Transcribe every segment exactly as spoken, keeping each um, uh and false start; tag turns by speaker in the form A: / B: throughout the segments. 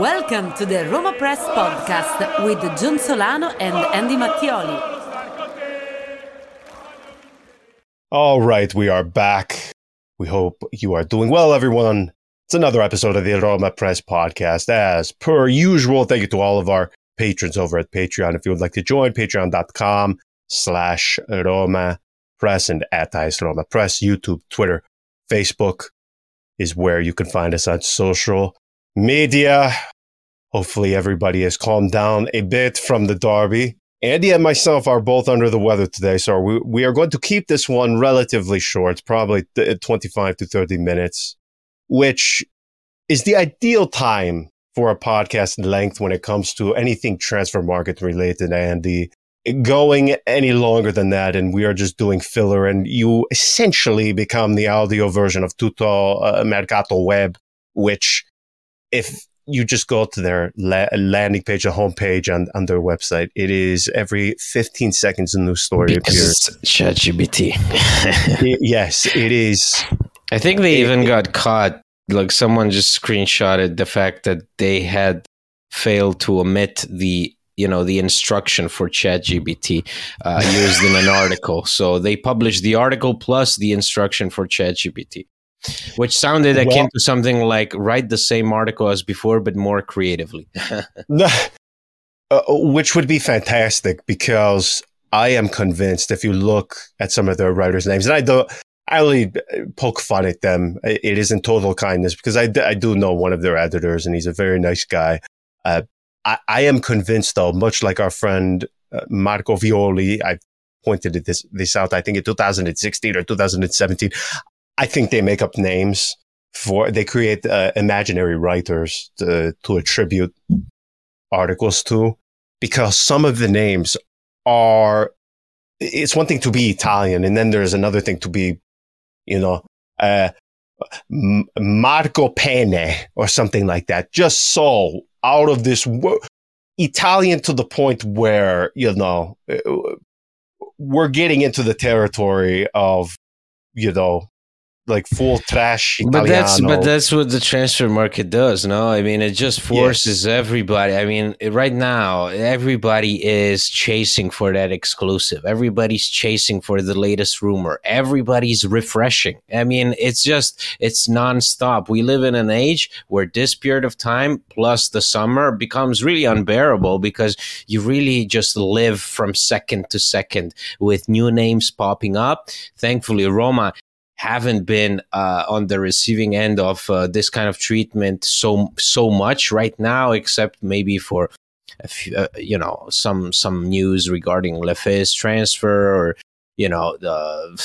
A: Welcome to the Roma Press podcast with John Solano and Andy Mattioli.
B: All right, we are back. We hope you are doing well, everyone. It's another episode of the Roma Press podcast. As per usual, thank you to all of our patrons over at Patreon. If you would like to join, patreon.com slash Roma Press and at Ice Roma Press. YouTube, Twitter, Facebook is where you can find us on social media. Hopefully everybody has calmed down a bit from the derby. Andy and myself are both under the weather today, so we, we are going to keep this one relatively short, probably twenty-five to thirty minutes, which is the ideal time for a podcast length when it comes to anything transfer market related, Andy. Going any longer than that, and we are just doing filler, and you essentially become the audio version of Tutto uh, Mercato Web, which if you just go to their la- landing page, a homepage on, on their website, it is every fifteen seconds a new story
C: because
B: appears.
C: It's ChatGPT.
B: it, yes, it is.
C: I think they
B: it,
C: even
B: it,
C: got caught. Like someone just screenshotted the fact that they had failed to omit the you know, the instruction for ChatGPT uh, used in an article. So they published the article plus the instruction for ChatGPT, which sounded well, akin to something like write the same article as before, but more creatively.
B: uh, which would be fantastic, because I am convinced if you look at some of their writers' names, and I don't, I only poke fun at them. It isn't total kindness, because I, I do know one of their editors, and he's a very nice guy. Uh, I, I am convinced, though, much like our friend uh, Marco Violi, I pointed this, this out, I think in two thousand sixteen or two thousand seventeen, I think they make up names for, they create uh, imaginary writers to, to attribute articles to, because some of the names are, it's one thing to be Italian, and then there's another thing to be, you know, uh, Marco Pene or something like that. Just so out of this wo- Italian to the point where, you know, we're getting into the territory of, you know, like full trash Italiano.
C: But that's but that's what the transfer market does, no? I mean, it just forces yes. everybody. I mean, right now, everybody is chasing for that exclusive. Everybody's chasing for the latest rumor. Everybody's refreshing. I mean, it's just, it's nonstop. We live in an age where this period of time plus the summer becomes really unbearable, because you really just live from second to second with new names popping up. Thankfully, Roma haven't been uh, on the receiving end of uh, this kind of treatment so so much right now, except maybe for a few, uh, you know some some news regarding Lefebvre's transfer, or you know the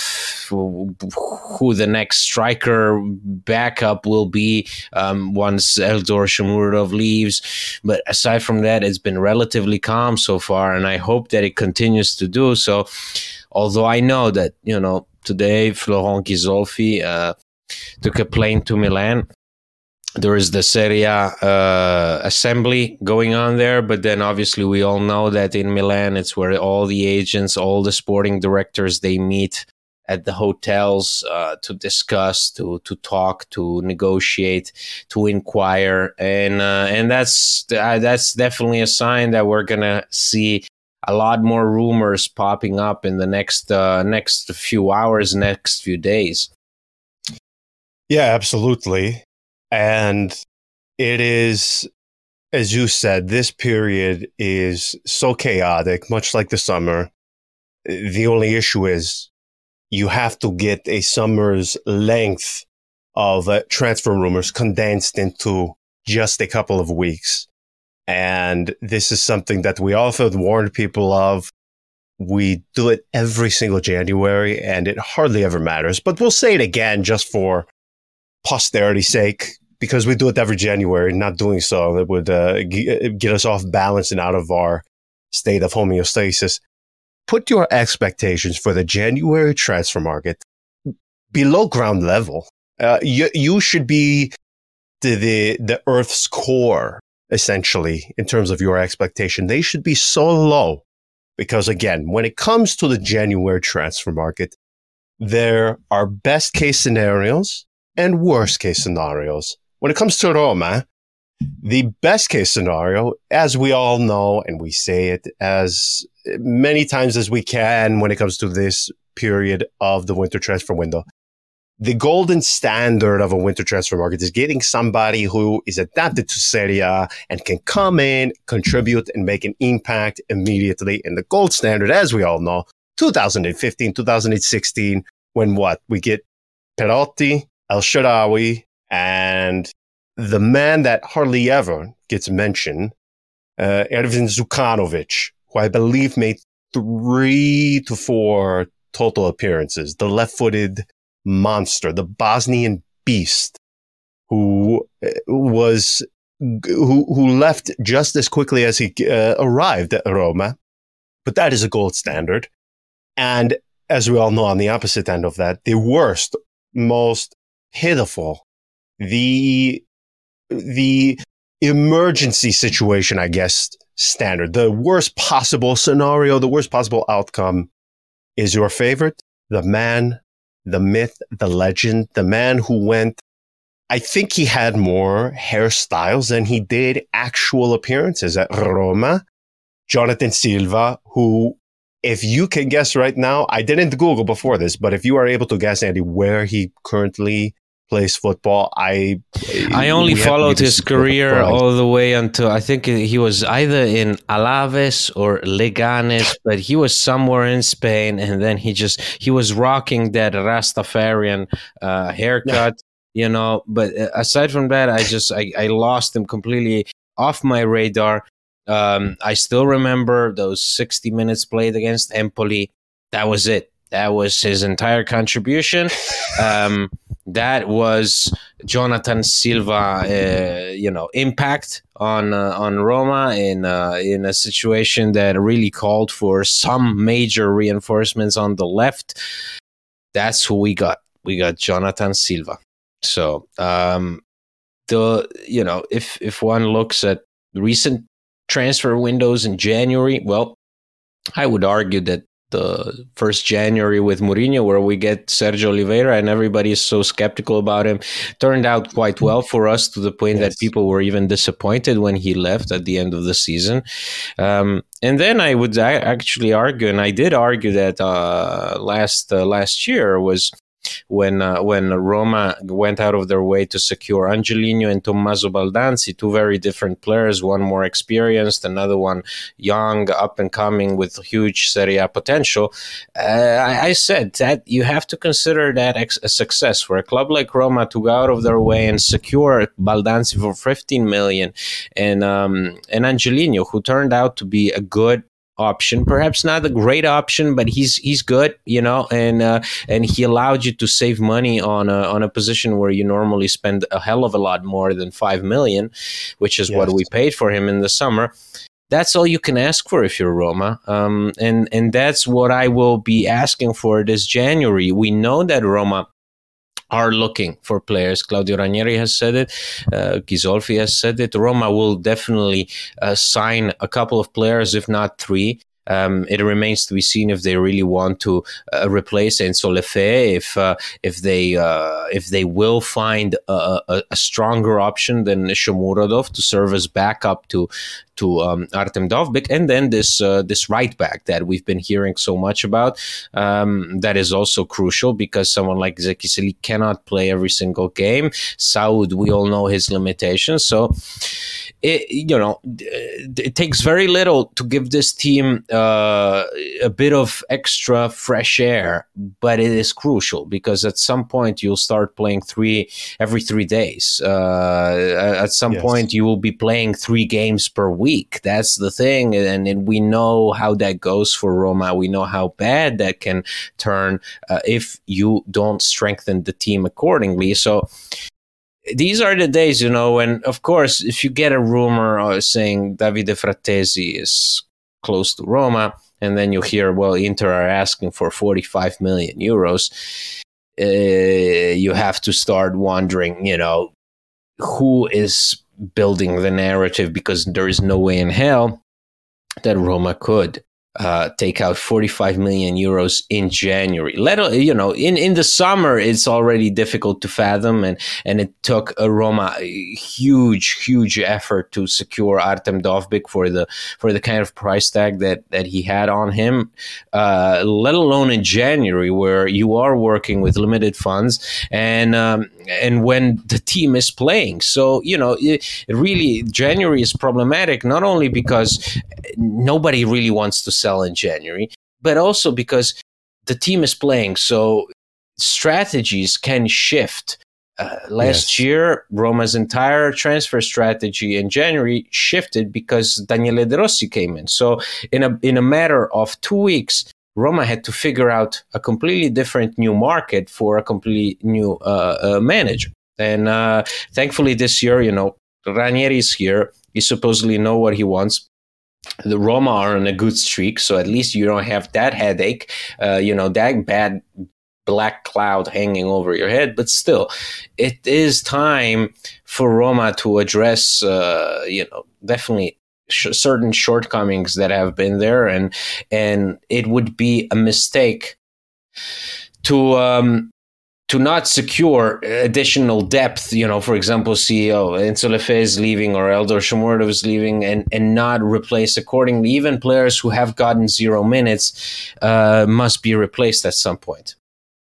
C: who the next striker backup will be um, once Eldor Shomurodov leaves. But aside from that, it's been relatively calm so far, and I hope that it continues to do so. Although I know that you know. Today, Florent Ghisolfi uh, took a plane to Milan. There is the Serie A uh, assembly going on there, but then obviously we all know that in Milan, it's where all the agents, all the sporting directors, they meet at the hotels uh, to discuss, to to talk, to negotiate, to inquire, and uh, and that's uh, that's definitely a sign that we're gonna see a lot more rumors popping up in the next uh, next few hours, next few days.
B: Yeah, absolutely. And it is, as you said, this period is so chaotic, much like the summer. The only issue is you have to get a summer's length of uh, transfer rumors condensed into just a couple of weeks. And this is something that we often warned people of. We do it every single January, and it hardly ever matters. But we'll say it again just for posterity's sake, because we do it every January. Not doing so, it would uh, g- get us off balance and out of our state of homeostasis. Put your expectations for the January transfer market below ground level. Uh, you, you should be the, the, the Earth's core, essentially, in terms of your expectation. They should be so low, because again, when it comes to the January transfer market, there are best case scenarios and worst case scenarios. When it comes to Roma, The best case scenario, as we all know, and we say it as many times as we can when it comes to this period of the winter transfer window, the golden standard of a winter transfer market is getting somebody who is adapted to Serie A and can come in, contribute, and make an impact immediately. And the gold standard, as we all know, two thousand fifteen, two thousand sixteen, when what? We get Perotti, El Shaarawy, and the man that hardly ever gets mentioned, uh, Ervin Zukanovic, who I believe made three to four total appearances, the left-footed monster, the Bosnian beast, who was who who left just as quickly as he uh, arrived at Roma. But that is a gold standard. And as we all know, on the opposite end of that, the worst, most pitiful, the the emergency situation, I guess, standard, the worst possible scenario, the worst possible outcome is your favorite, the man, the myth, the legend, the man who went, I think he had more hairstyles than he did actual appearances at Roma, Jonathan Silva, who, if you can guess right now, I didn't Google before this, but if you are able to guess, Andy, where he currently plays football, I
C: I only followed his career all the way until I think he was either in Alaves or Leganes, but he was somewhere in Spain, and then he just he was rocking that Rastafarian uh, haircut, yeah. you know. But aside from that, I just I, I lost him completely off my radar. Um, I still remember those sixty minutes played against Empoli. That was it. That was his entire contribution. Um, that was Jonathan Silva, uh, you know, impact on uh, on Roma in uh, in a situation that really called for some major reinforcements on the left. That's who we got. We got Jonathan Silva. So um, the you know, if if one looks at recent transfer windows in January, well, I would argue that the first January with Mourinho, where we get Sergio Oliveira and everybody is so skeptical about him, turned out quite well for us, to the point yes. that people were even disappointed when he left at the end of the season. Um, and then I would I actually argue, and I did argue that uh, last uh, last year was when uh, when Roma went out of their way to secure Angelino and Tommaso Baldanzi, two very different players, one more experienced, another one young, up and coming with huge Serie A potential. Uh, I, I said that you have to consider that ex- a success for a club like Roma to go out of their way and secure Baldanzi for fifteen million and um, and Angelino, who turned out to be a good option, perhaps not a great option, but he's he's good, you know, and uh, and he allowed you to save money on a on a position where you normally spend a hell of a lot more than five million, which is yes. what we paid for him in the summer. That's all you can ask for if you're Roma, um, and and that's what I will be asking for this January. We know that Roma are looking for players. Claudio Ranieri has said it. Uh, Ghisolfi has said it. Roma will definitely uh, sign a couple of players, if not three. Um, it remains to be seen if they really want to uh, replace Enzo Lefebvre, if uh, if they uh, if they will find a, a, a stronger option than Shomurodov to serve as backup to to um, Artem Dovbyk, and then this uh, this right back that we've been hearing so much about. Um, that is also crucial because someone like Zeki Seli cannot play every single game. Saud, we all know his limitations, so it you know it takes very little to give this team uh, a bit of extra fresh air, but it is crucial because at some point you'll start playing three every three days. Uh, at some yes. point you will be playing three games per week. week. That's the thing. And, and we know how that goes for Roma. We know how bad that can turn uh, if you don't strengthen the team accordingly. So these are the days, you know, and of course, if you get a rumor uh, saying Davide Frattesi is close to Roma, and then you hear, well, Inter are asking for forty-five million euros, uh, you have to start wondering, you know, who is building the narrative, because there is no way in hell that Roma could uh, take out forty-five million euros in January. Let you know, in, in the summer, it's already difficult to fathom, and, and it took a Roma a huge, huge effort to secure Artem Dovbyk for the for the kind of price tag that, that he had on him. Uh, let alone in January, where you are working with limited funds, and um, and when the team is playing. So you know, it, it really January is problematic, not only because nobody really wants to sell in January, but also because the team is playing. So strategies can shift. Uh, last yes. year, Roma's entire transfer strategy in January shifted because Daniele De Rossi came in. So in a in a matter of two weeks, Roma had to figure out a completely different new market for a completely new uh, uh, manager. And uh, thankfully this year, you know, Ranieri is here. He supposedly know what he wants. The Roma are on a good streak, so at least you don't have that headache, uh, you know, that bad black cloud hanging over your head. But still, it is time for Roma to address, uh, you know, definitely sh- certain shortcomings that have been there, and and it would be a mistake to um, to not secure additional depth. You know, for example, C E O Enzo Le Fée is leaving, or Eldor Shomurodov is leaving, and and not replace accordingly. Even players who have gotten zero minutes uh, must be replaced at some point.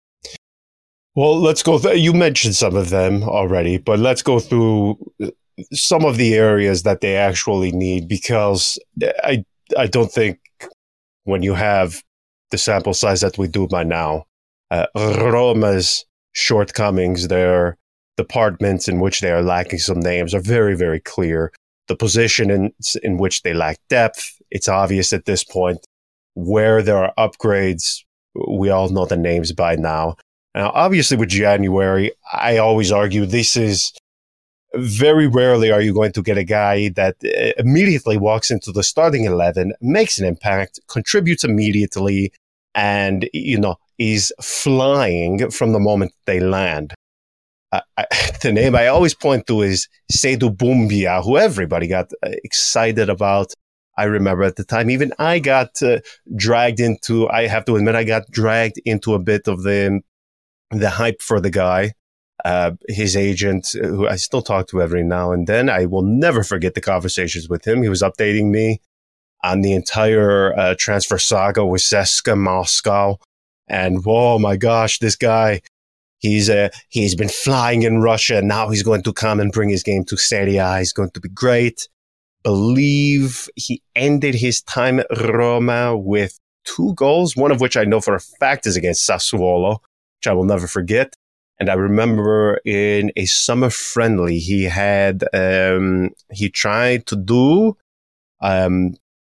B: Well, let's go. Th- you mentioned some of them already, but let's go through some of the areas that they actually need, because I I don't think when you have the sample size that we do by now, uh, Roma's shortcomings, their departments in which they are lacking some names, are very, very clear. The position in, in which they lack depth, it's obvious at this point. Where there are upgrades, we all know the names by now. Now, obviously, with January, I always argue this is very rarely are you going to get a guy that immediately walks into the starting eleven, makes an impact, contributes immediately, and, you know, is flying from the moment they land. Uh, I, the name I always point to is Seydou Doumbia, who everybody got excited about. I remember at the time, even I got uh, dragged into, I have to admit, I got dragged into a bit of the the hype for the guy. Uh, his agent, who I still talk to every now and then, I will never forget the conversations with him. He was updating me on the entire uh, transfer saga with C S K A Moscow. And, oh my gosh, this guy, he's uh, he's been flying in Russia. Now he's going to come and bring his game to Serie A. He's going to be great. Believe he ended his time at Roma with two goals, one of which I know for a fact is against Sassuolo, which I will never forget. And I remember in a summer friendly, he had, um, he tried to do, um,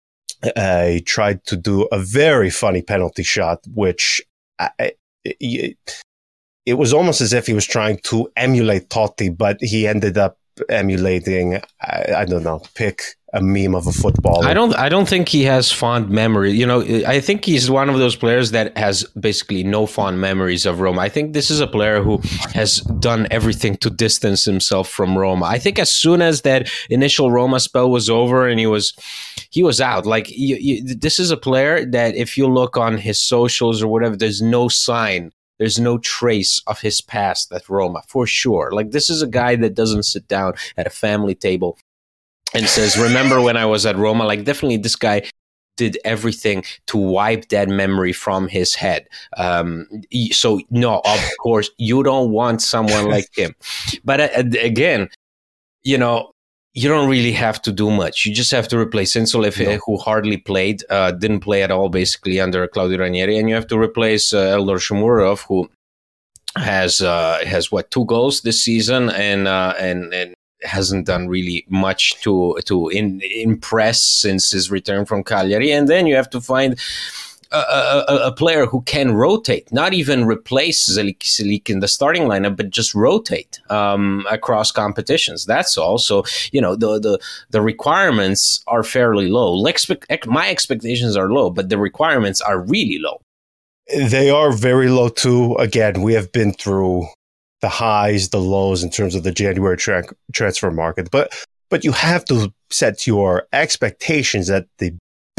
B: uh, he tried to do a very funny penalty shot, which I, it, it was almost as if he was trying to emulate Totti, but he ended up emulating, I, I don't know, pick a meme of a footballer.
C: I don't I don't think he has fond memory. You know, I think he's one of those players that has basically no fond memories of Roma. I think this is a player who has done everything to distance himself from Roma. I think as soon as that initial Roma spell was over and he was he was out, like you, you, this is a player that if you look on his socials or whatever, there's no sign, there's no trace of his past at Roma, for sure. Like, this is a guy that doesn't sit down at a family table and says, remember when I was at Roma? Like, definitely this guy did everything to wipe that memory from his head. Um, so, no, of course, you don't want someone like him. But uh, again, you know, you don't really have to do much. You just have to replace Enzo Le Fée, no. who hardly played, uh, didn't play at all, basically, under Claudio Ranieri. And you have to replace uh, Eldor Shomurodov, who has, uh, has what, two goals this season, and uh, and and hasn't done really much to to in, impress since his return from Cagliari. And then you have to find a, a, a player who can rotate, not even replace Zelik Kiselik in the starting lineup, but just rotate um, across competitions. That's all. So, you know, the the, the requirements are fairly low. Expect, my expectations are low, but the requirements are really low.
B: They are very low, too. Again, we have been through the highs, the lows in terms of the January tra- transfer market. But but you have to set your expectations at the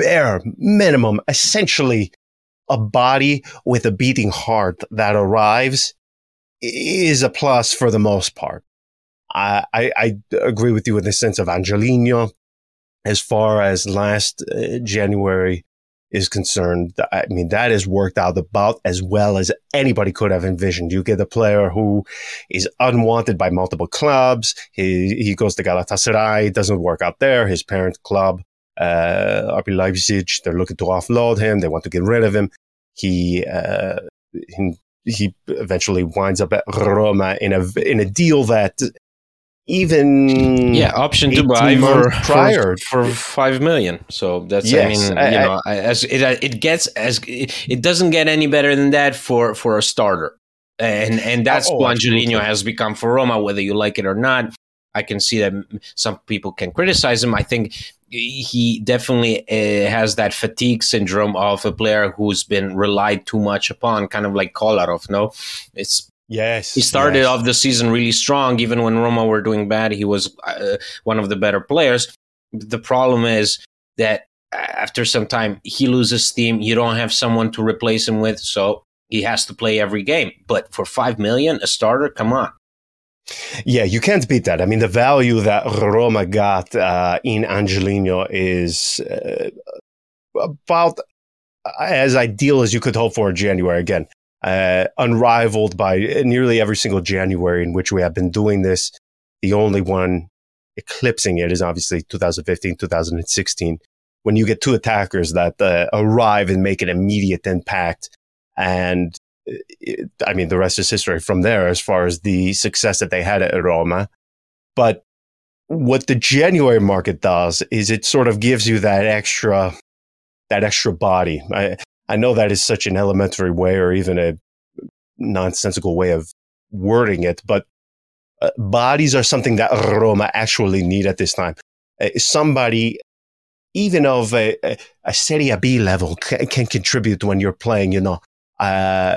B: bare minimum, essentially a body with a beating heart that arrives is a plus for the most part. I, I, I agree with you in the sense of Angelino. As far as last uh, January is concerned, I mean, that has worked out about as well as anybody could have envisioned. You get a player who is unwanted by multiple clubs. He, he goes to Galatasaray, doesn't work out there. His parent club, uh, R B Leipzig, they're looking to offload him. They want to get rid of him. He, uh, he, he eventually winds up at Roma in a, in a deal that even
C: yeah, option to buy for,
B: prior
C: for, for five million. So that's
B: yes,
C: I mean,
B: I,
C: you know, I, as it it gets as it, it doesn't get any better than that for, for a starter, and and that's
B: oh,
C: what
B: absolutely.
C: Angelino has become for Roma, whether you like it or not. I can see that some people can criticize him. I think he definitely uh, has that fatigue syndrome of a player who's been relied too much upon, kind of like Kolarov. No, it's.
B: Yes,
C: he started
B: yes.
C: off the season really strong. Even when Roma were doing bad, he was uh, one of the better players. The problem is that after some time, he loses steam. You don't have someone to replace him with, so he has to play every game. But for five million, a starter, come on.
B: Yeah, you can't beat that. I mean, the value that Roma got uh, in Angelino is uh, about as ideal as you could hope for in January. Again, Uh, unrivaled by nearly every single January in which we have been doing this. The only one eclipsing it is obviously two thousand fifteen, two thousand sixteen, when you get two attackers that uh, arrive and make an immediate impact. And it, I mean, the rest is history from there as far as the success that they had at Roma. But what the January market does is it sort of gives you that extra, that extra body. I, I know that is such an elementary way or even a nonsensical way of wording it, but uh, bodies are something that Roma actually need at this time. Uh, somebody, even of a, a, a Serie B level, can, can contribute when you're playing, you know, uh,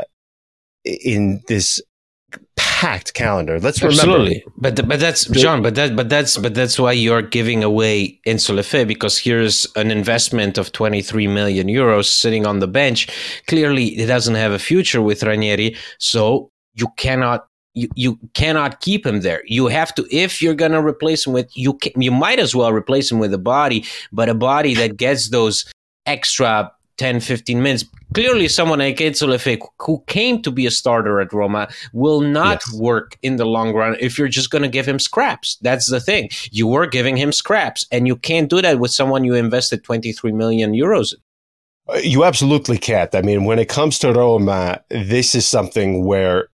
B: in this packed calendar. Let's
C: Absolutely.
B: remember.
C: But but that's John. But that but that's but that's why you're giving away Enzo Le Fée, because here's an investment of twenty-three million euros sitting on the bench. Clearly, it doesn't have a future with Ranieri, so you cannot you, you cannot keep him there. You have to, if you're gonna replace him with, you can, you might as well replace him with a body, but a body that gets those extra ten, fifteen minutes. Clearly, someone like Enzo Le Fée, who came to be a starter at Roma, will not yes. work in the long run if you're just going to give him scraps. That's the thing. You were giving him scraps, and you can't do that with someone you invested twenty-three million euros in.
B: You absolutely can't. I mean, when it comes to Roma, this is something where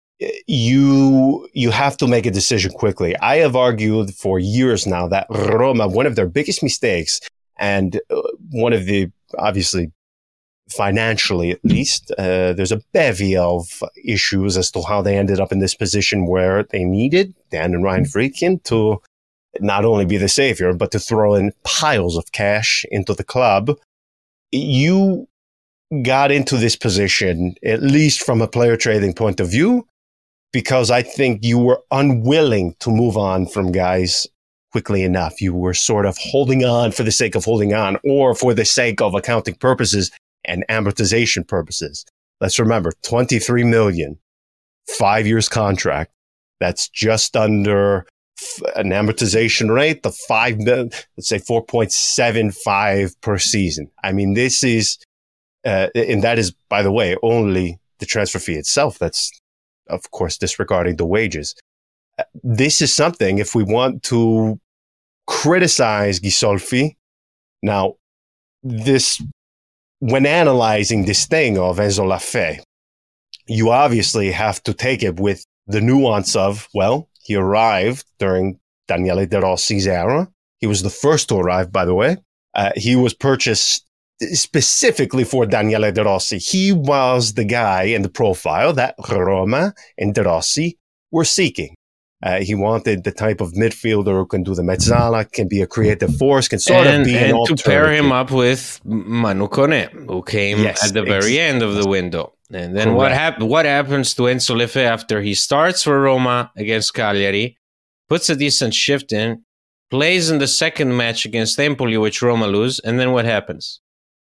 B: you you have to make a decision quickly. I have argued for years now that Roma, one of their biggest mistakes, and one of the, obviously, financially at least, uh, there's a bevy of issues as to how they ended up in this position where they needed Dan and Ryan Friedkin to not only be the savior, but to throw in piles of cash into the club. You got into this position, at least from a player trading point of view, because I think you were unwilling to move on from guys quickly enough. You were sort of holding on for the sake of holding on, or for the sake of accounting purposes and amortization purposes. Let's remember, twenty-three million, five years contract. That's just under an amortization rate of five, let's say four point seven five per season. I mean, this is, uh, and that is, by the way, only the transfer fee itself. That's, of course, disregarding the wages. This is something, if we want to criticize Ghisolfi, now, this, when analyzing this thing of Enzo Le Fée, you obviously have to take it with the nuance of, well, he arrived during Daniele De Rossi's era. He was the first to arrive, by the way. Uh, he was purchased specifically for Daniele De Rossi. He was the guy in the profile that Roma and De Rossi were seeking. Uh, he wanted the type of midfielder who can do the mezzala, can be a creative force, can sort
C: and,
B: of be
C: and
B: an alternative.
C: to pair him up with Manu Kone, who came
B: yes,
C: at the very
B: ex-
C: end of the window. And then
B: Correct.
C: what, hap- what happens to Enzo Le Fée after he starts for Roma against Cagliari, puts a decent shift in, plays in the second match against Empoli, which Roma lose, and then what happens?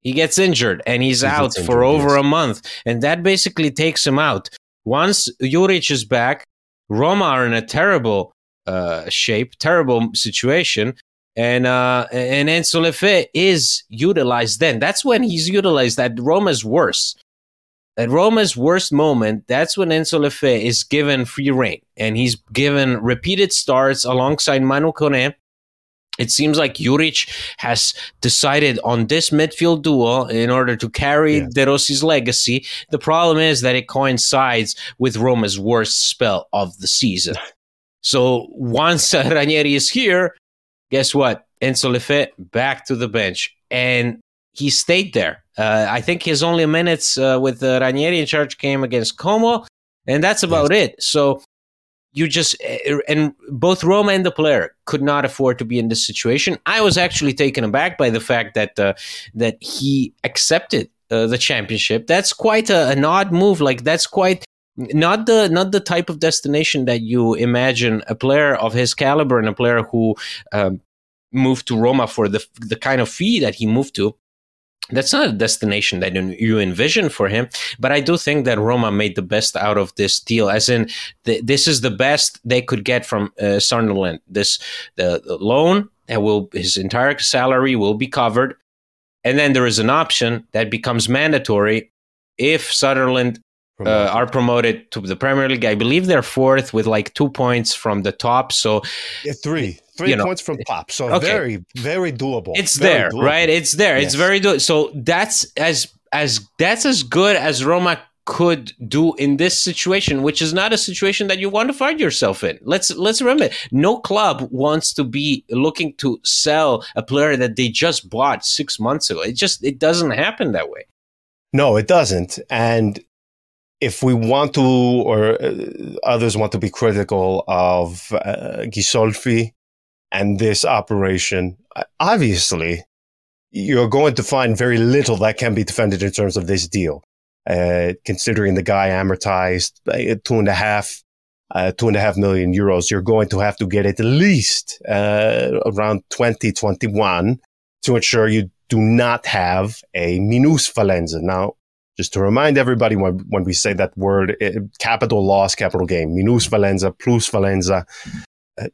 C: He gets injured, and he's
B: he
C: out
B: injured,
C: for over
B: yes.
C: a month. And that basically takes him out. Once Juric is back, Roma are in a terrible uh, shape, terrible situation. And uh, and Enzo Lefebvre is utilized then. That's when he's utilized at Roma's worst. At Roma's worst moment, that's when Enzo Lefebvre is given free reign. And he's given repeated starts alongside Manu Kone. It seems like Juric has decided on this midfield duo in order to carry
B: Yeah.
C: De Rossi's legacy. The problem is that it coincides with Roma's worst spell of the season. So once uh, Ranieri is here, guess what? Enzo Lefebvre back to the bench. And he stayed there. Uh, I think his only minutes uh, with uh, Ranieri in charge came against Como, and that's about
B: Yes.
C: it. So you just, and both Roma and the player could not afford to be in this situation. I was actually taken aback by the fact that uh, that he accepted uh, the championship. That's quite a, an odd move. Like that's quite not the not the type of destination that you imagine a player of his caliber and a player who um, moved to Roma for the the kind of fee that he moved to. That's not a destination that you envision for him, but I do think that Roma made the best out of this deal. As in, th- this is the best they could get from uh, Sunderland. This the, the loan that will his entire salary will be covered, and then there is an option that becomes mandatory if Sunderland uh, are promoted to the Premier League. I believe they're fourth with like two points from the top. So
B: Yeah, three. Three
C: you know,
B: points from top. So
C: okay.
B: very, very doable.
C: It's
B: very
C: there,
B: doable.
C: right? It's there.
B: Yes.
C: It's very doable. So that's as as that's as good as Roma could do in this situation, which is not a situation that you want to find yourself in. Let's let's remember, no club wants to be looking to sell a player that they just bought six months ago. It just it doesn't happen that way.
B: No, it doesn't. And if we want to, or uh, others want to be critical of uh, Ghisolfi and this operation, obviously, you're going to find very little that can be defended in terms of this deal. Uh, considering the guy amortized uh, two and a half, uh, two and a half million euros, you're going to have to get at least uh, around twenty twenty-one to ensure you do not have a minusvalenza. Now, just to remind everybody, when, when we say that word, uh, capital loss, capital gain, minusvalenza, plusvalenza, uh,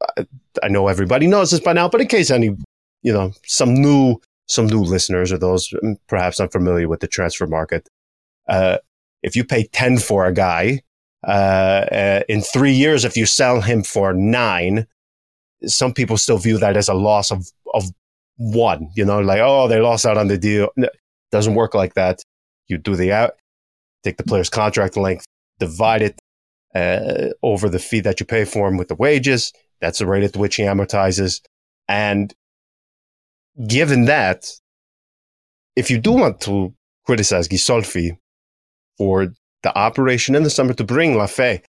B: I know everybody knows this by now, but in case any, you know, some new, some new listeners or those perhaps unfamiliar with the transfer market, uh, if you pay ten for a guy, uh, uh, in three years, if you sell him for nine, some people still view that as a loss of, of one, you know, like, oh, they lost out on the deal. No, doesn't work like that. You do the out, take the player's contract length, divide it uh, over the fee that you pay for him with the wages. That's the rate at which he amortizes. And given that, if you do want to criticize Ghisolfi for the operation in the summer to bring Lefebvre,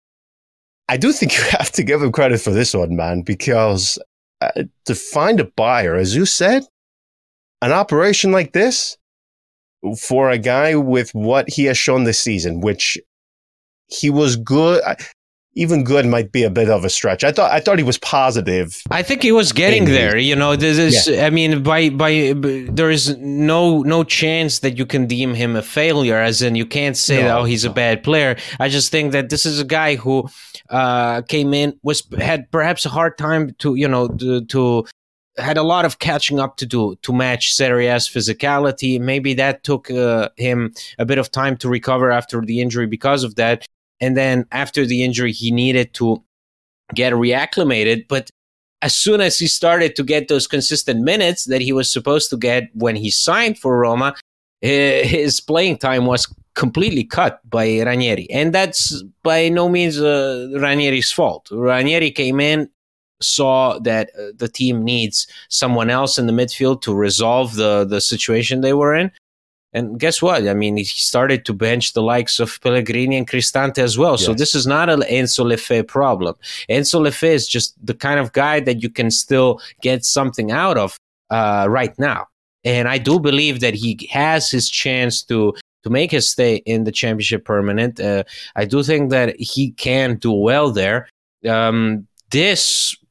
B: I do think you have to give him credit for this one, man, because uh, to find a buyer, as you said, an operation like this for a guy with what he has shown this season, which he was good. Even good might be a bit of a stretch. I thought I thought he was positive.
C: I think he was getting there. You know, this is. Yeah. I mean, by by, there is no no chance that you can deem him a failure. As in, you can't say, no, "Oh, he's no. a bad player." I just think that this is a guy who uh, came in, was had perhaps a hard time to you know to, to had a lot of catching up to do to match Serie A's physicality. Maybe that took uh, him a bit of time to recover after the injury because of that. And then after the injury, he needed to get reacclimated. But as soon as he started to get those consistent minutes that he was supposed to get when he signed for Roma, his playing time was completely cut by Ranieri. And that's by no means uh, Ranieri's fault. Ranieri came in, saw that uh, the team needs someone else in the midfield to resolve the, the situation they were in. And guess what? I mean, he started to bench the likes of Pellegrini and Cristante as well. Yes. So this is not an Enzo Lefebvre problem. Enzo Lefebvre is just the kind of guy that you can still get something out of uh, right now. And I do believe that he has his chance to to make his stay in the championship permanent. Uh, I do think that he can do well there. Um, this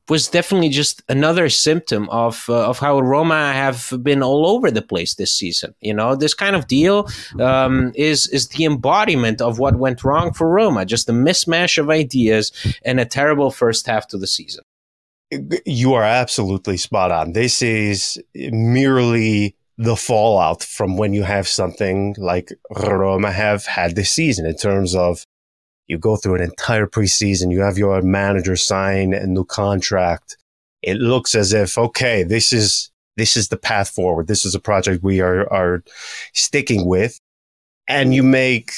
C: was definitely just another symptom of uh, of how Roma have been all over the place this season. You know, this kind of deal um, is is the embodiment of what went wrong for Roma, just a mismatch of ideas and a terrible first half to the season.
B: You are absolutely spot on. This is merely the fallout from when you have something like Roma have had this season, in terms of you go through an entire preseason, you have your manager sign a new contract. It looks as if, okay, this is this is the path forward. This is a project we are are sticking with. And you make,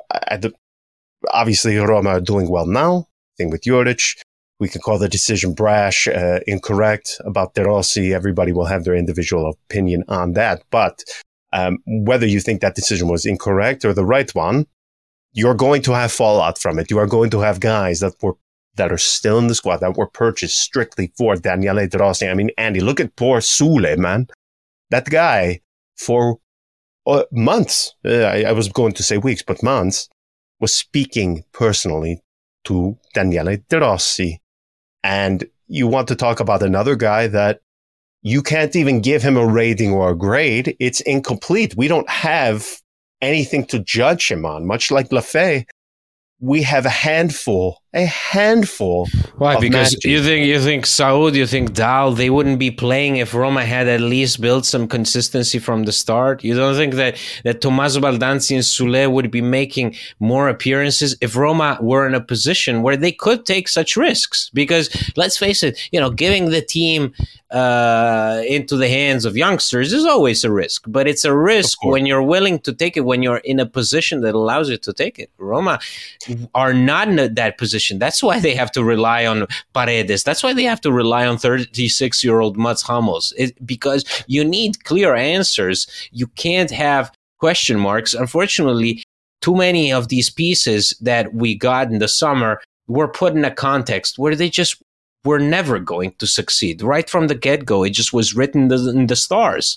B: obviously, Roma are doing well now. Thing with Juric. We can call the decision brash, uh, incorrect. About De Rossi, everybody will have their individual opinion on that. But um, whether you think that decision was incorrect or the right one, you're going to have fallout from it. You are going to have guys that were that are still in the squad that were purchased strictly for Daniele De Rossi. I mean, Andy, look at poor Sule, man. That guy, for uh, months, uh, I, I was going to say weeks, but months, was speaking personally to Daniele De Rossi. And you want to talk about another guy that you can't even give him a rating or a grade. It's incomplete. We don't have anything to judge him on. Much like Lafay, we have a handful, a handful.
C: Why?
B: Of
C: because
B: matches.
C: you think you think Saud, you think Dal, they wouldn't be playing if Roma had at least built some consistency from the start. You don't think that that Tommaso Baldanzi and Sule would be making more appearances if Roma were in a position where they could take such risks? Because let's face it, you know, giving the team uh, into the hands of youngsters is always a risk, but it's a risk when you're willing to take it, when you're in a position that allows you to take it. Roma are not in that position. That's why they have to rely on Paredes. That's why they have to rely on thirty-six-year-old Mats Hummels, it, because you need clear answers. You can't have question marks. Unfortunately, too many of these pieces that we got in the summer were put in a context where they just were never going to succeed. Right from the get-go, it just was written in the stars.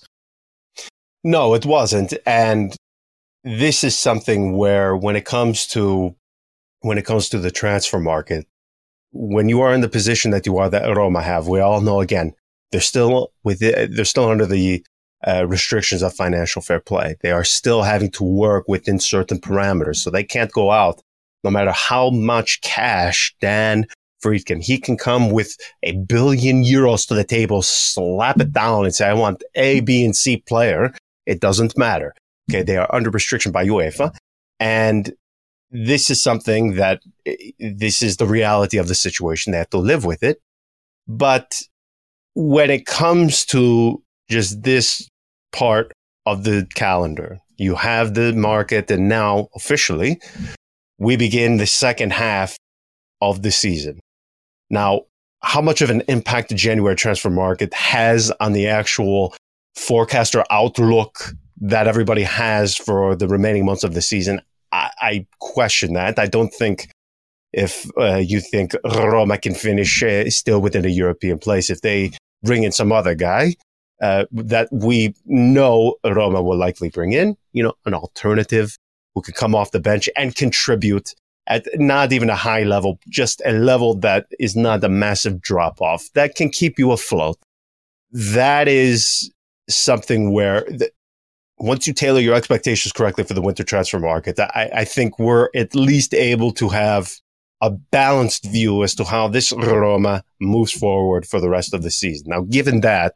B: No, it wasn't. And this is something where when it comes to when it comes to the transfer market, when you are in the position that you are, that Roma have, we all know, again, they're still with it, they're still under the uh, restrictions of financial fair play. They are still having to work within certain parameters, so they can't go out no matter how much cash Dan Friedkin, he can come with a billion euros to the table, slap it down and say, I want A, B, and C player. It doesn't matter. Okay, they are under restriction by UEFA. And this is something that, this is the reality of the situation. They have to live with it. But when it comes to just this part of the calendar, you have the market, and now officially we begin the second half of the season. Now, how much of an impact the January transfer market has on the actual forecast or outlook that everybody has for the remaining months of the season, I, I question that. I don't think if uh, you think Roma can finish uh, still within a European place, if they bring in some other guy uh, that we know Roma will likely bring in, you know, an alternative who can come off the bench and contribute at not even a high level, just a level that is not a massive drop off, that can keep you afloat. That is something where the, once you tailor your expectations correctly for the winter transfer market, I, I think we're at least able to have a balanced view as to how this Roma moves forward for the rest of the season. Now, given that,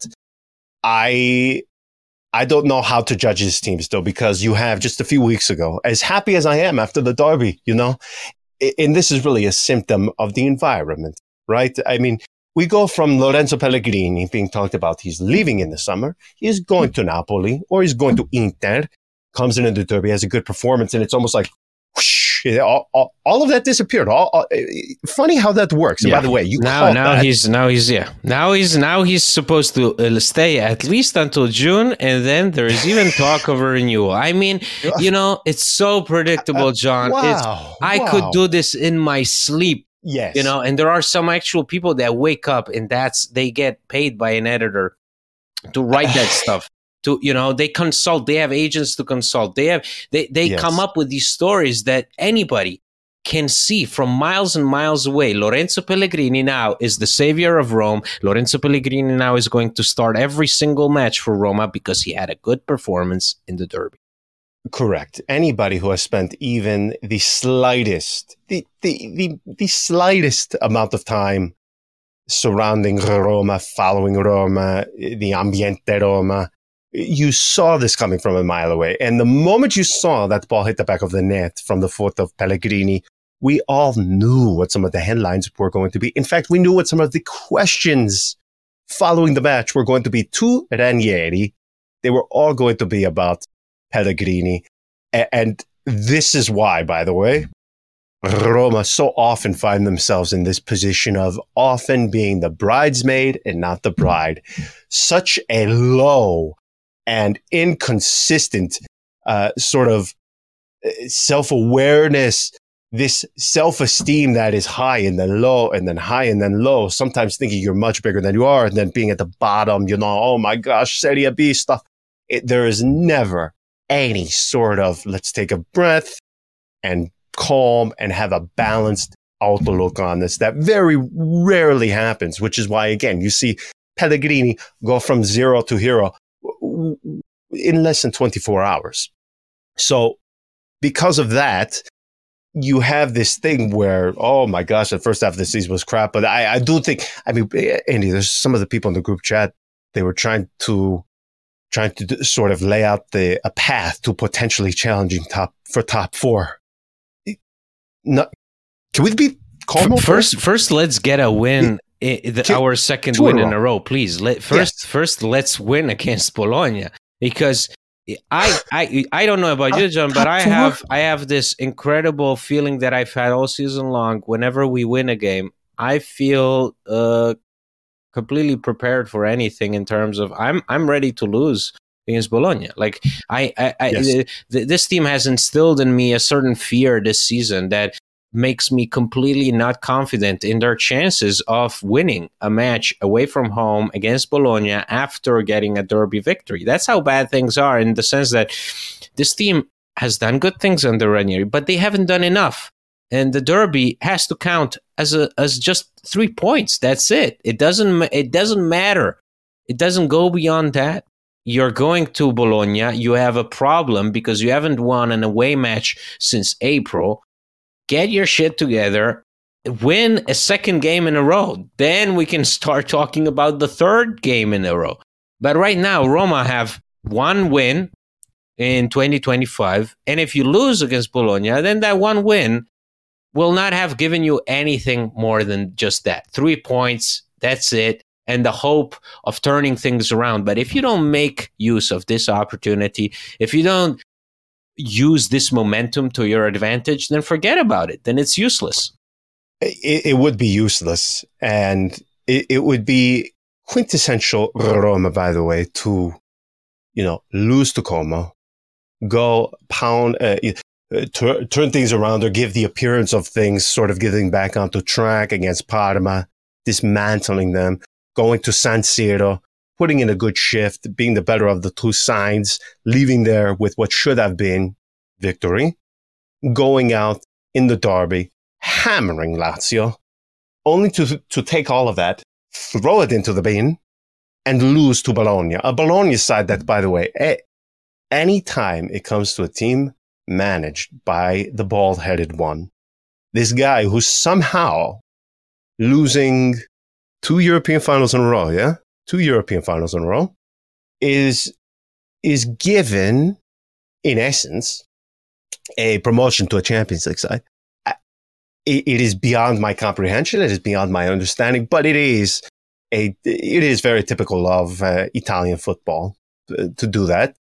B: I I don't know how to judge this team still, because you have just a few weeks ago, as happy as I am after the derby, you know, and this is really a symptom of the environment, right? I mean, we go from Lorenzo Pellegrini being talked about, he's leaving in the summer, he's going to Napoli, or he's going to Inter, comes in in the derby, has a good performance, and it's almost like, whoosh, all, all, all of that disappeared. All, all, funny how that works. And
C: yeah.
B: by the way, you
C: now now
B: that.
C: he's now he's yeah now he's now he's supposed to uh, stay at least until June, and then there is even talk of a renewal. I mean, you know, it's so predictable, John.
B: Wow,
C: it's, I
B: wow.
C: could do this in my sleep.
B: Yes,
C: you know, and there are some actual people that wake up and that's they get paid by an editor to write that stuff. To, you know, they consult, they have agents to consult. They have, they, they
B: yes.
C: come up with these stories that anybody can see from miles and miles away. Lorenzo Pellegrini now is the savior of Rome. Lorenzo Pellegrini now is going to start every single match for Roma because he had a good performance in the derby.
B: Correct. Anybody who has spent even the slightest, the, the, the, the slightest amount of time surrounding Roma, following Roma, the ambiente Roma, you saw this coming from a mile away. And the moment you saw that ball hit the back of the net from the foot of Pellegrini, we all knew what some of the headlines were going to be. In fact, we knew what some of the questions following the match were going to be to Ranieri. They were all going to be about Pellegrini. And this is why, by the way, Roma so often find themselves in this position of often being the bridesmaid and not the bride. Such a low and inconsistent uh, sort of self-awareness, this self-esteem that is high and then low and then high and then low, sometimes thinking you're much bigger than you are and then being at the bottom, you know, oh my gosh, Serie B stuff. It, there is never any sort of let's take a breath and calm and have a balanced outlook on this. That very rarely happens, which is why, again, you see Pellegrini go from zero to hero in less than twenty-four hours. So because of that, you have this thing where, oh my gosh, the first half of the season was crap. But I, I do think, I mean, Andy, there's some of the people in the group chat, they were trying to trying to do, sort of lay out the a path to potentially challenging top for top four. No, can we be calm?
C: F- first, first, let's get a win. I, the, can, our second win in a row, please. Let, first, yes. first, let's win against Bologna, because I, I, I don't know about you, John, but I have, I have this incredible feeling that I've had all season long. Whenever we win a game, I feel uh, completely prepared for anything in terms of I'm, I'm ready to lose against Bologna. Like I, I, I yes. th- this team has instilled in me a certain fear this season that makes me completely not confident in their chances of winning a match away from home against Bologna after getting a derby victory. That's how bad things are, in the sense that this team has done good things under Ranieri, but they haven't done enough. And the derby has to count as a as just three points. That's it. It doesn't it doesn't matter. It doesn't go beyond that. You're going to Bologna. You have a problem because you haven't won an away match since April. Get your shit together, win a second game in a row. Then we can start talking about the third game in a row. But right now, Roma have one win in twenty twenty-five. And if you lose against Bologna, then that one win will not have given you anything more than just that. Three points, that's it. And the hope of turning things around. But if you don't make use of this opportunity, if you don't use this momentum to your advantage, then forget about it. Then it's useless.
B: It, it would be useless. And it, it would be quintessential Roma, by the way, to, you know, lose to Como, go pound, uh, t- turn things around or give the appearance of things sort of getting back onto track against Parma, dismantling them, going to San Siro, putting in a good shift, being the better of the two sides, leaving there with what should have been victory, going out in the derby, hammering Lazio, only to to take all of that, throw it into the bin, and lose to Bologna. A Bologna side that, by the way, any time it comes to a team managed by the bald-headed one, this guy who's somehow losing two European finals in a row, yeah? Two European finals in a row, is is given, in essence, a promotion to a Champions League side. It, it is beyond my comprehension. It is beyond my understanding. But it is a it is very typical of uh, Italian football to, to do that.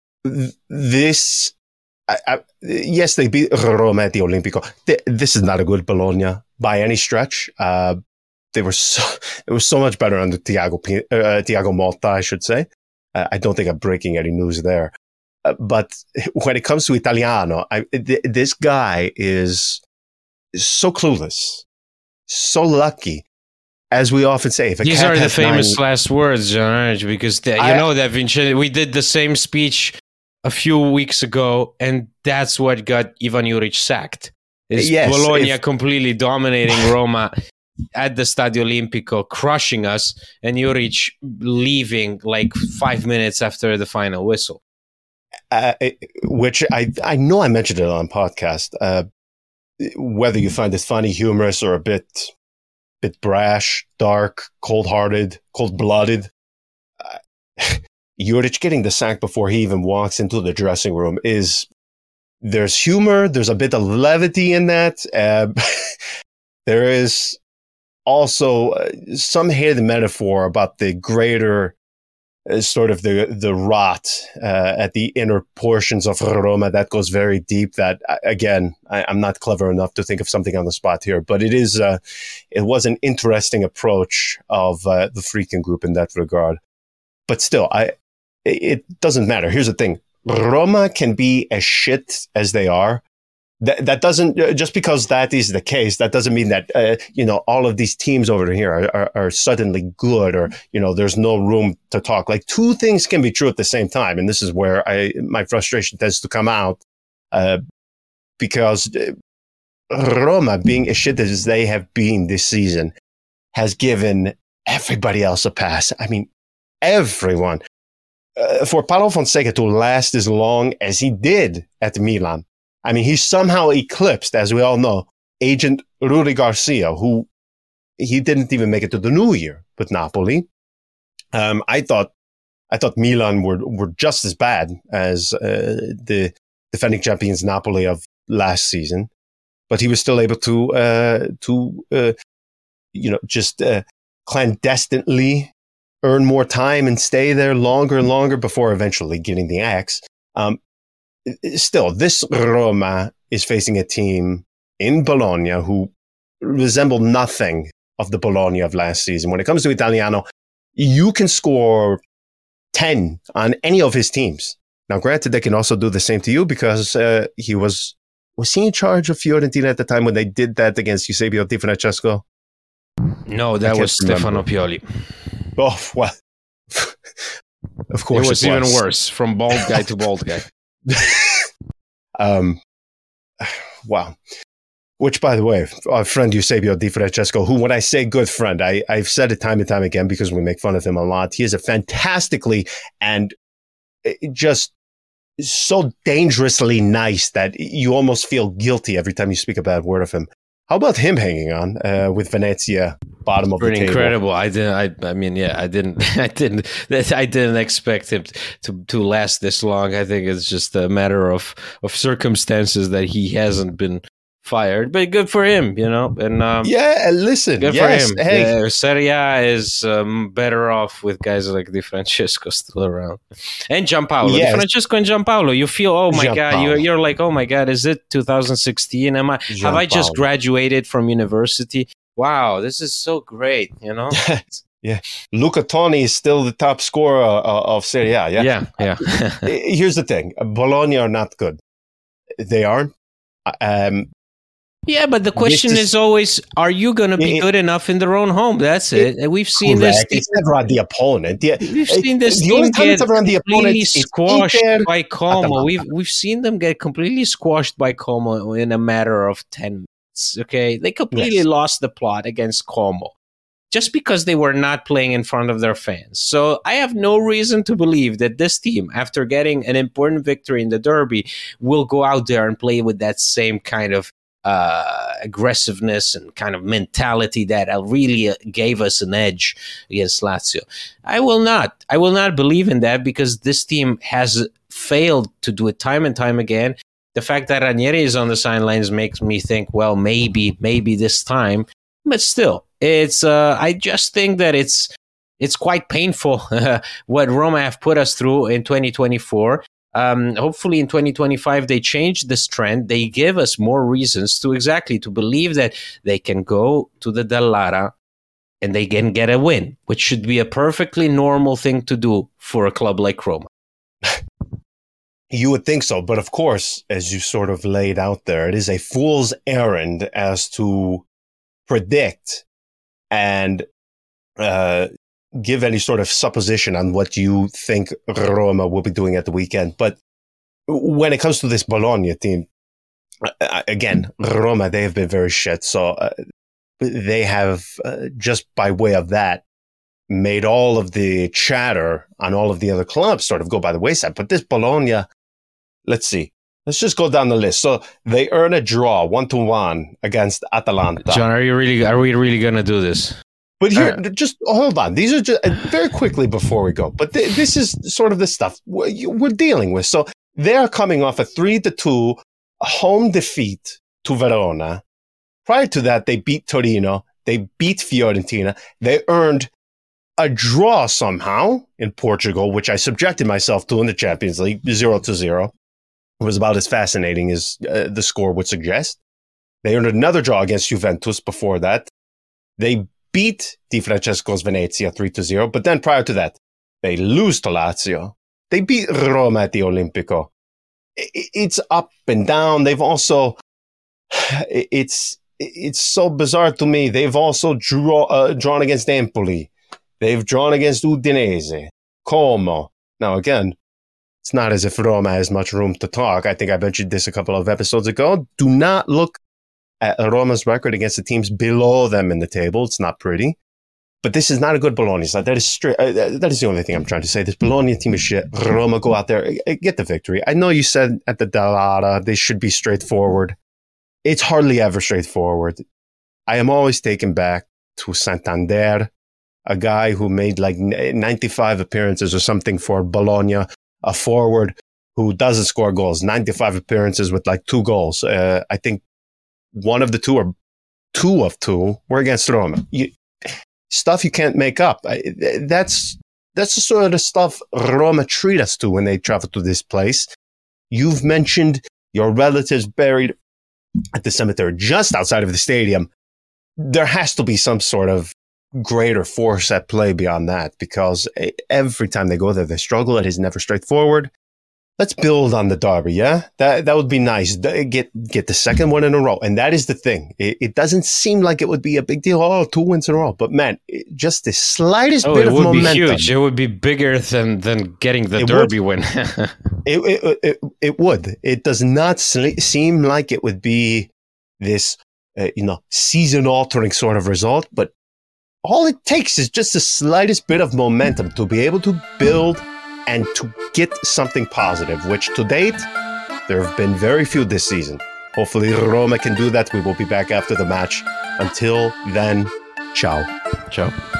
B: This, I, I, yes, they beat Roma at the Olimpico. This is not a good Bologna by any stretch. Uh, They were so, it was so much better under Thiago, uh, Thiago Motta, I should say. Uh, I don't think I'm breaking any news there. Uh, but when it comes to Italiano, I, th- this guy is so clueless, so lucky. As we often say, if a
C: these
B: cat
C: are the
B: has
C: famous
B: nine,
C: last words, John, because the, you
B: I,
C: know that Vincenzo, we did the same speech a few weeks ago, and that's what got Ivan Juric sacked. Is
B: yes,
C: Bologna
B: if,
C: completely dominating Roma at the Stadio Olimpico, crushing us, and Juric leaving like five minutes after the final whistle.
B: Uh, which I I know I mentioned it on podcast. Uh, whether you find it funny, humorous, or a bit bit brash, dark, cold-hearted, cold-blooded, uh, Juric getting the sack before he even walks into the dressing room is, there's humor, there's a bit of levity in that. Uh, there is also uh, some hidden metaphor about the greater uh, sort of the the rot uh, at the inner portions of Roma that goes very deep. That, again, I, I'm not clever enough to think of something on the spot here, but it is uh, it was an interesting approach of uh, the Friedkin group in that regard. But still, I it doesn't matter. Here's the thing: Roma can be as shit as they are. That that doesn't, just because that is the case, that doesn't mean that uh, you know, all of these teams over here are, are, are suddenly good, or, you know, there's no room to talk. Like, two things can be true at the same time, and this is where I my frustration tends to come out, uh, because Roma, being as shit as they have been this season, has given everybody else a pass. I mean, everyone. Uh, for Paulo Fonseca to last as long as he did at Milan, I mean, he somehow eclipsed, as we all know, agent Rudi Garcia, who he didn't even make it to the new year with Napoli. Um, I thought, I thought Milan were were just as bad as uh, the defending champions Napoli of last season, but he was still able to uh, to uh, you know just uh, clandestinely earn more time and stay there longer and longer before eventually getting the axe. Um, Still, this Roma is facing a team in Bologna who resemble nothing of the Bologna of last season. When it comes to Italiano, you can score ten on any of his teams. Now, granted, they can also do the same to you, because uh, he was, was he in charge of Fiorentina at the time when they did that against Eusebio Di Francesco?
C: No, that was Stefano Pioli.
B: Oh, well, of course
C: it was,
B: it was
C: even worse, from bald guy to bald guy.
B: um, wow. Which, by the way, our friend Eusebio Di Francesco, who, when I say good friend, I, I've said it time and time again because we make fun of him a lot. He is a fantastically and just so dangerously nice that you almost feel guilty every time you speak a bad word of him. How about him hanging on uh, with Venezia, bottom of
C: Pretty
B: the table?
C: incredible. I didn't. I, I mean, yeah, I didn't. I didn't. I didn't expect him to to last this long. I think it's just a matter of of circumstances that he hasn't been fired. But good for him, you know. And um,
B: yeah, listen,
C: good
B: yes,
C: for him.
B: Hey,
C: uh, Serie A is um, better off with guys like Di Francesco still around, and Giampaolo.
B: Yes.
C: Di Francesco and Giampaolo. You feel, oh my
B: Giampaolo.
C: god, you're you're like, oh my god, is it two thousand sixteen? Am I have I just
B: Giampaolo.
C: graduated from university? Wow, this is so great, you know.
B: Yeah, Luca Toni is still the top scorer uh, of Serie A. Yeah,
C: yeah, yeah.
B: Here's the thing: Bologna are not good. They aren't. Um,
C: Yeah, but the question is, is always, are you going to be it, good enough in their own home? That's it. it. We've seen
B: correct.
C: this.
B: It's never on the opponent. Yeah.
C: We've seen this
B: the
C: team get
B: the
C: completely squashed by Como. We've we've seen them get completely squashed by Como in a matter of ten minutes. Okay, they completely yes. lost the plot against Como just because they were not playing in front of their fans. So I have no reason to believe that this team, after getting an important victory in the derby, will go out there and play with that same kind of Uh, aggressiveness and kind of mentality that really uh, gave us an edge against Lazio. I will not. I will not believe in that, because this team has failed to do it time and time again. The fact that Ranieri is on the sidelines makes me think, well, maybe, maybe this time. But still, it's. Uh, I just think that it's it's quite painful what Roma have put us through in twenty twenty-four. Um, hopefully in twenty twenty-five, they change this trend. They give us more reasons to exactly to believe that they can go to the Dallara and they can get a win, which should be a perfectly normal thing to do for a club like Roma.
B: You would think so. But of course, as you sort of laid out there, it is a fool's errand as to predict and uh give any sort of supposition on what you think Roma will be doing at the weekend. But when it comes to this Bologna team, uh, again, Roma, they have been very shit. So uh, they have, uh, just by way of that, made all of the chatter on all of the other clubs sort of go by the wayside. But this Bologna, let's see. Let's just go down the list. So they earn a draw, one to one against Atalanta.
C: John, are you really? Are we really going to do this?
B: But here, right. just hold on. These are just very quickly before we go. But th- this is sort of the stuff we're, we're dealing with. So they are coming off a three to two home defeat to Verona. Prior to that, they beat Torino. They beat Fiorentina. They earned a draw somehow in Portugal, which I subjected myself to in the Champions League, zero to zero. It was about as fascinating as uh, the score would suggest. They earned another draw against Juventus before that. They beat Di Francesco's Venezia three to zero. But then prior to that, they lose to Lazio. They beat Roma at the Olimpico. It's up and down. They've also, it's it's so bizarre to me. They've also draw, uh, drawn against Empoli. They've drawn against Udinese, Como. Now, again, it's not as if Roma has much room to talk. I think I mentioned this a couple of episodes ago. Do not look at Roma's record against the teams below them in the table. It's not pretty. But this is not a good Bologna side. That is straight. Uh, that is the only thing I'm trying to say. This Bologna team is shit. Roma, go out there, get the victory. I know you said at the Dallara they should be straightforward. It's hardly ever straightforward. I am always taken back to Santander, a guy who made like ninety-five appearances or something for Bologna, a forward who doesn't score goals, ninety-five appearances with like two goals. Uh, I think one of the two or two of two were against Roma. You, stuff you can't make up. I, that's that's the sort of stuff Roma treat us to when they travel to this place. You've mentioned your relatives buried at the cemetery just outside of the stadium. There has to be some sort of greater force at play beyond that, because every time they go there, they struggle. It is never straightforward. Let's build on the derby, yeah? That that would be nice. Get get the second one in a row. And that is the thing. It, it doesn't seem like it would be a big deal. Oh, two wins in a row. But man, it, just the slightest
C: oh,
B: bit of momentum.
C: It would be huge. It would be bigger than, than getting the
B: it
C: derby
B: would.
C: win.
B: it, it, it, it would. It does not sl- seem like it would be this, uh, you know, season-altering sort of result. But all it takes is just the slightest bit of momentum to be able to build and to get something positive, which to date, there have been very few this season. Hopefully Roma can do that. We will be back after the match. Until then, ciao.
C: Ciao.